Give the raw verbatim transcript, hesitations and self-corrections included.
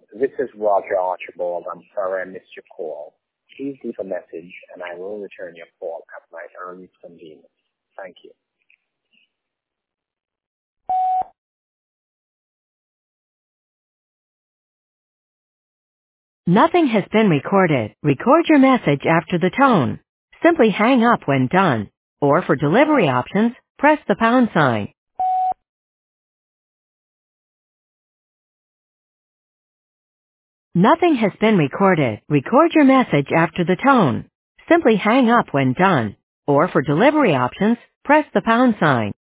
This is Roger Archibald. I'm sorry I missed your call. Please leave a message and I will return your call at my earliest convenience. Thank you. Nothing has been recorded. Record your message after the tone. Simply hang up when done. Or for delivery options, press the pound sign. Nothing has been recorded. Record your message after the tone. Simply hang up when done. Or for delivery options, press the pound sign.